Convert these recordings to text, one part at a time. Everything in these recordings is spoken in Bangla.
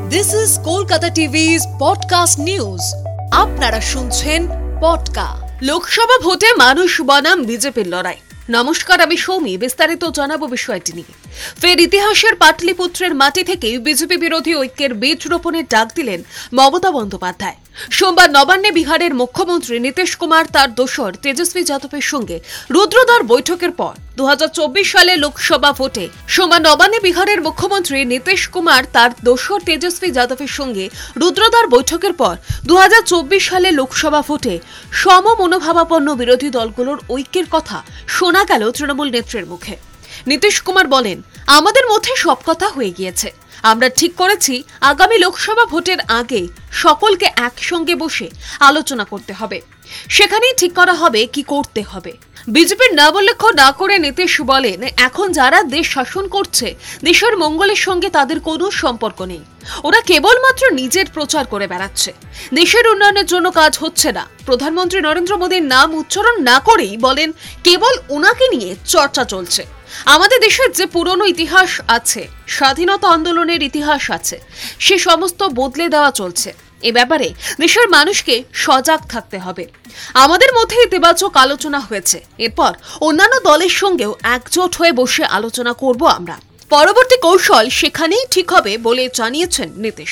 This is Kolkata TV's podcast news. আপনারা শুনছেন পডকা। লোকসভা ভোটে মানুষ বনাম বিজেপির লড়াই। নমস্কার, আমি সৌমি। বিস্তারিত জানাবো বিষয়টি নিয়ে। ফের ইতিহাসের পাটলিপুত্রের মাটি থেকে বিজেপি বিরোধী ঐক্যের বীজ রোপণের ডাক দিলেন মমতা বন্দ্যোপাধ্যায়। সোমবার নবান্নে বিহারের মুখ্যমন্ত্রী নীতিশ কুমার তার দোসর তেজস্বী যাদবের সঙ্গে রুদ্রদ্বার বৈঠকের পর 2024 সালে লোকসভা ভোটে সোমবার নবান্নে বিহারের মুখ্যমন্ত্রী নীতিশ কুমার তার দোসর তেজস্বী যাদবের সঙ্গে রুদ্রদ্বার বৈঠকের পর 2024 সালে লোকসভা ভোটে সম মনোভাবাপন্ন বিরোধী দলগুলোর ঐক্যের কথা শোনা গেল তৃণমূল নেত্রীর মুখে। নীতিশ কুমার বলেন, আমাদের মধ্যে সব কথা হয়ে গিয়েছে। আমরা ঠিক করেছি আগামী লোকসভা ভোটের আগে সকলকে একসঙ্গে বসে আলোচনা করতে হবে। সেখানেই ঠিক করা হবে কি করতে হবে। বিজেপির নাম উল্লেখ না করে নীতিশ বলেন, এখন যারা দেশ শাসন করছে দেশের মঙ্গলের সঙ্গে তাদের কোনো সম্পর্ক নেই। ওরা কেবলমাত্র নিজের প্রচার করে বেড়াচ্ছে। দেশের উন্নয়নের জন্য কাজ হচ্ছে না। প্রধানমন্ত্রী নরেন্দ্র মোদীর নাম উচ্চারণ না করেই বলেন কেবল ওনাকে নিয়ে চর্চা চলছে। আমাদের দেশের যে পুরনো ইতিহাস আছে, স্বাধীনতা আন্দোলনের ইতিহাস আছে, সে সমস্ত বদলে দেওয়া চলছে। এ ব্যাপারে দেশের মানুষকে সজাগ থাকতে হবে। আমাদের মধ্যে ইতিবাচক আলোচনা হয়েছে। এরপর অন্যান্য দলের সঙ্গেও একজোট হয়ে বসে আলোচনা করব আমরা। পরবর্তী কৌশল সেখানেই ঠিক হবে বলে জানিয়েছেন নীতিশ।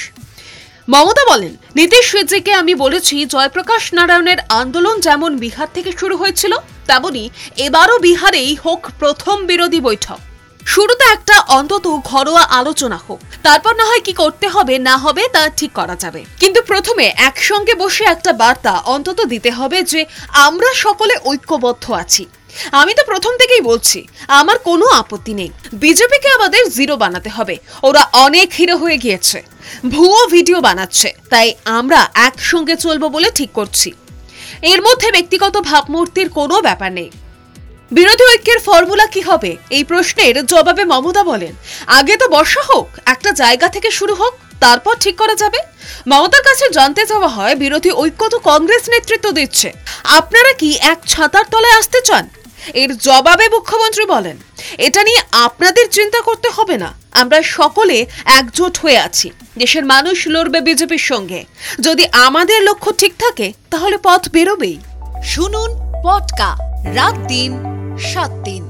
মমতা বলেন, নীতিশ কে আমি বলেছি জয়প্রকাশ নারায়ণের আন্দোলন যেমন বিহার থেকে শুরু হয়েছিল, তেমনি এবারও বিহারেই হোক প্রথম বিরোধী বৈঠক। শুরুতে একটা অন্তত ঘরোয়া আলোচনা হোক, তারপর না হয় কি করতে হবে না হবে তা ঠিক করা যাবে। কিন্তু প্রথমে একসঙ্গে বসে একটা বার্তা অন্তত দিতে হবে যে আমরা সকলে ঐক্যবদ্ধ আছি। আমি তো প্রথম থেকেই বলছি, আমার কোনো আপত্তি নেই। বিজেপিকে আমাদের জিরো বানাতে হবে। ওরা অনেক হিরো হয়ে গিয়েছে, ভুয়ো ভিডিও বানাচ্ছে, তাই আমরা একসঙ্গে চলবো বলে ঠিক করছি। এর মধ্যে ব্যক্তিগত ভাবমূর্তির কোনো ব্যাপার নেই। বিরোধী ঐক্যের ফর্মুলা কি হবে এই প্রশ্নের জবাবে মমতা বলেন, আগে তো বর্ষা হোক, একটা জায়গা থেকে শুরু হোক, তারপর ঠিক করা যাবে। মমতার কাছে জানতে চাওয়া হয়, বিরোধী ঐক্য তো কংগ্রেস নেতৃত্ব দিচ্ছে, আপনারা কি এক ছাতার তলায় আসতে চান? এর জবাবে মুখ্যমন্ত্রী বলেন, এটা নিয়ে আপনাদের চিন্তা করতে হবে না। আমরা সকলে একজোট হয়ে আছি। দেশের মানুষ লড়বে বিজেপির সঙ্গে। যদি আমাদের লক্ষ্য ঠিক থাকে তাহলে পথ বেরোবেই। শুনুন পডকা রাত দিন 7 দিন।